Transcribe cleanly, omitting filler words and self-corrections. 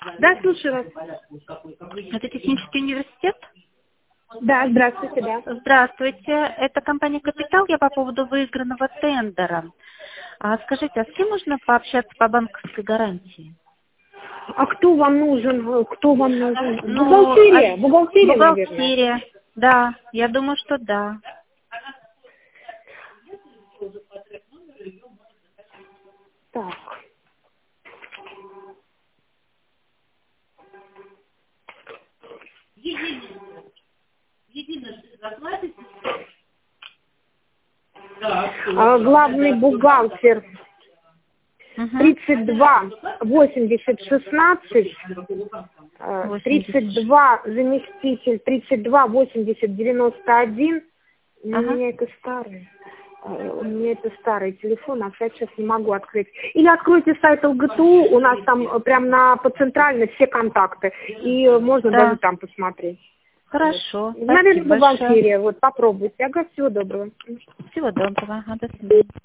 Да, слушаю вас. Это технический университет? Да, здравствуйте, да. Здравствуйте. Это компания «Капитал». Я по поводу выигранного тендера. Скажите, а с кем можно пообщаться по банковской гарантии? А кто вам нужен? Кто вам нужен? Ну, Бухгалтерия? Бухгалтерия, наверное. Бухгалтерия. Да, я думаю, что да. Так. Главный бухгалтер 32 80 16, 32 заместитель 32 80 91. У меня это старый. У меня это старый телефон, а сейчас не могу открыть. Или откройте сайт ЛГТУ, у нас там прям по центральной все контакты. И можно даже там посмотреть. Хорошо. Наверное, бухгалтерия. Вот попробуйте. Ага, всего доброго. Всего доброго. До свидания.